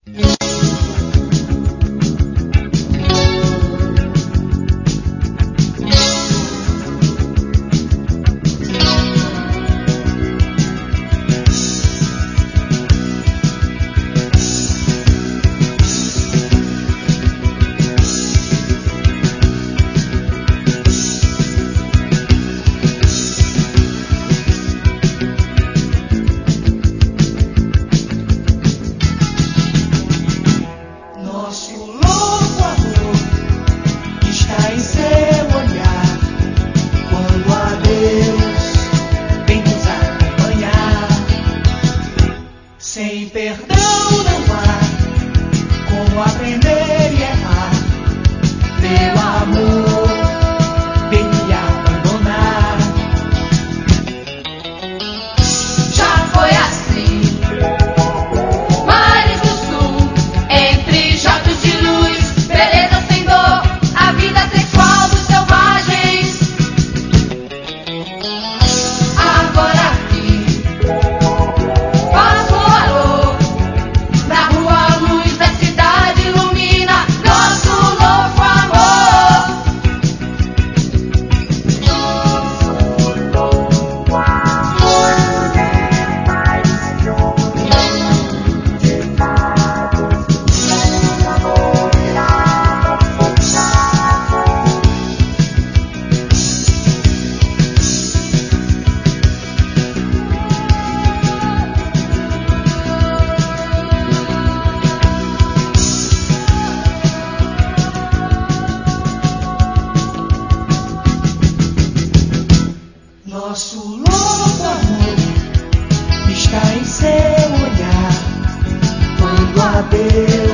Sem perdão não há como aprender e errar. Meu amor, vem me abandonar. Já foi assim, mares do sul, entre jatos de luz, beleza sem dor, a vida sexual dos selvagens. Agora aqui passo alô, na rua a luz da cidade ilumina nosso louco amor. Nosso louco amor está em seu olhar. Quando a Deus